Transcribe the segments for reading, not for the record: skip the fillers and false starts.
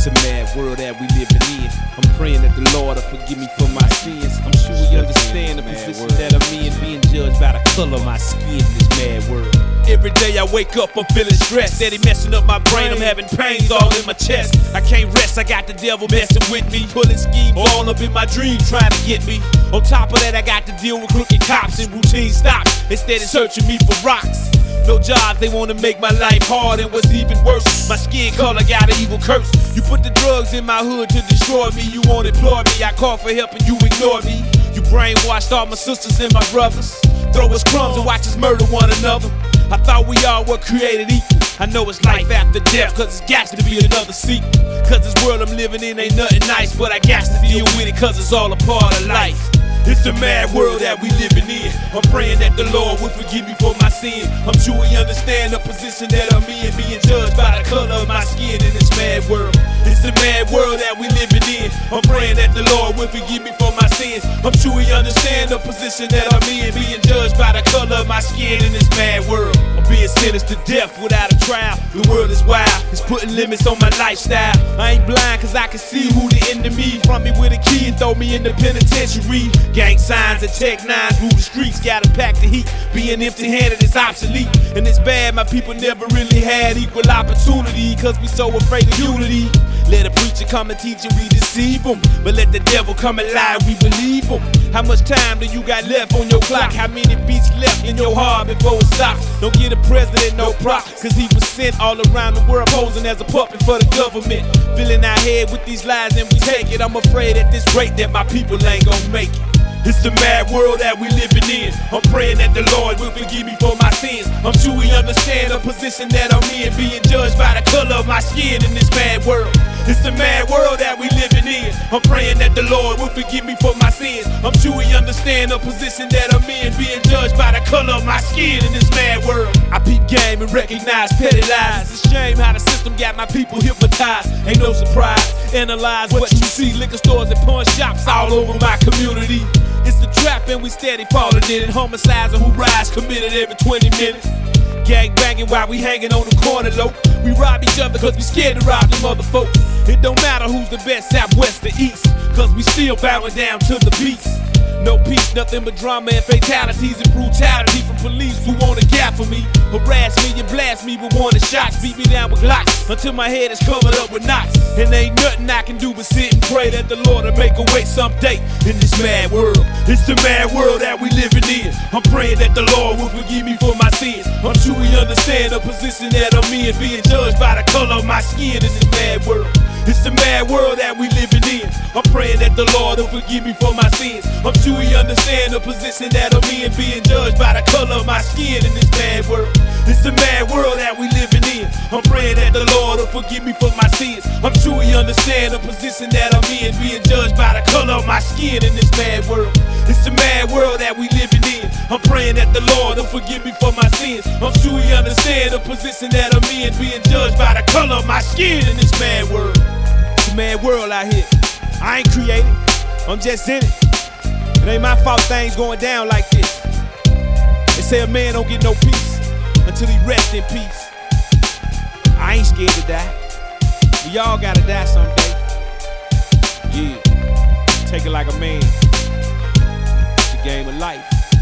a mad world that we living in. I'm praying that the Lord will forgive me for my sins. I'm sure we understand the position that I'm in, being judged by the color of my skin in this mad world. Every day I wake up, I'm feeling stressed. Steady messing up my brain, I'm having pains all in my chest. I can't rest, I got the devil messing with me, pulling schemes all up in my dreams, trying to get me. On top of that, I got to deal with crooked cops and routine stops, instead of searching me for rocks. No jobs, they wanna make my life hard, and what's even worse, my skin color got an evil curse. You put the drugs in my hood to destroy me, you won't employ me, I call for help and you ignore me. You brainwashed all my sisters and my brothers, throw us crumbs and watch us murder one another. I thought we all were created equal. I know it's life after death, cause it's got to be another sequel. Cause this world I'm living in ain't nothing nice, but I got to deal with it cause it's all a part of life. It's a mad world that we living in. I'm praying that the Lord will forgive me for my sin. I'm sure He understand the position that I'm in, being judged by the color of my skin in this mad world. It's a mad world that we living in. I'm praying that the Lord will forgive me for my sins. I'm sure He understand the position that I'm in, being judged by the color of my skin in this mad world. I'm being sentenced to death without a trial. The world is wild, it's putting limits on my lifestyle. I ain't blind cause I can see who the enemy. From me with a key and throw me in the penitentiary. Gang signs and tech nines rule the streets, gotta pack the heat. Being empty-handed is obsolete, and it's bad my people never really had equal opportunity, cause we so afraid of unity. Let a preacher come and teach and we deceive them, but let the devil come and lie, we believe him. How much time do you got left on your clock? How many beats left in your heart before it stops? Don't get a president no prop, cause he was sent all around the world posing as a puppet for the government. Filling our head with these lies and we take it. I'm afraid at this rate that my people ain't gonna make it. It's a mad world that we living in. I'm praying that the Lord will forgive me for my sins. I'm sure He understand the position that I'm in, being judged by the color of my skin in this mad world. It's a mad world that we living in. I'm praying that the Lord will forgive me for my sins. I'm sure He understand the position that I'm in, being judged by the color of my skin in this mad world. I peep game and recognize petty lies. It's a shame how the system got my people hypnotized. Ain't no surprise. Analyze what you see. Liquor stores and pawn shops all over my community. It's the trap and we steady falling in it. Homicides and who rise committed every 20 minutes. Gang banging while we hanging on the corner low. We rob each other cause we scared to rob them other folks. It don't matter who's the best, south, west, or east, cause we still bowing down to the beast. No peace, nothing but drama and fatalities and brutality from police who wanna gap for me. Harass me and blast me with wanted shots. Beat me down with glocks until my head is covered up with knots. And ain't nothing I can do but sit and pray that the Lord will make a way someday in this mad world. It's a mad world that we living in. I'm praying that the Lord will forgive me for my sins. I'm sure He understand the position that I'm in, being judged by the color of my skin in this mad world. It's a mad world that we living in. I'm praying that the Lord will forgive me for my sins. I'm sure He understand the position that I'm in, being judged by the color of my skin in this mad world. It's a mad world that we living in. I'm praying that the Lord will forgive me for my sins. I'm sure He understand the position that I'm in, being judged by the color of my skin in this mad world. It's a mad world that we living in. I'm praying that the Lord will forgive me for my sins. I'm sure He understand the position that I'm in, being judged by the color of my skin in this mad world. It's a mad world out here. I ain't created, I'm just in it. It ain't my fault things going down like this. They say a man don't get no peace until he rests in peace. I ain't scared to die. We all gotta die someday. Yeah, take it like a man. It's a game of life.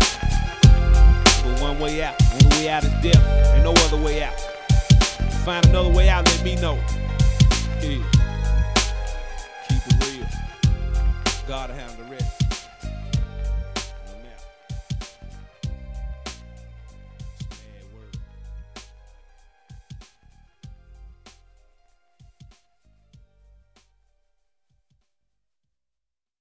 But one way out. Only way out is death. Ain't no other way out. Find another way out, let me know. Yeah. Keep it real. God will handle the rest.